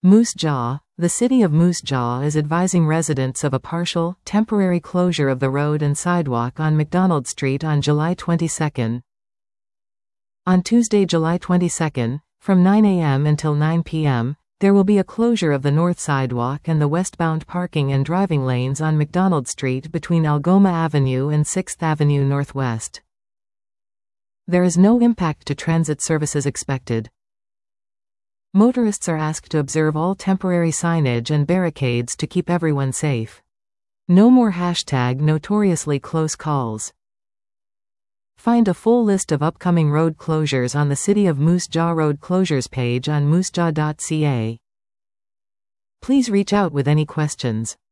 Moose Jaw. The city of Moose Jaw is advising residents of a partial, temporary closure of the road and sidewalk on McDonald Street on July 22. On Tuesday, July 22, from 9 a.m. until 9 p.m., there will be a closure of the north sidewalk and the westbound parking and driving lanes on McDonald Street between Algoma Avenue and 6th Avenue Northwest. There is no impact to transit services expected. Motorists are asked to observe all temporary signage and barricades to keep everyone safe. No more #notoriously close calls. Find a full list of upcoming road closures on the City of Moose Jaw Road Closures page on moosejaw.ca. Please reach out with any questions.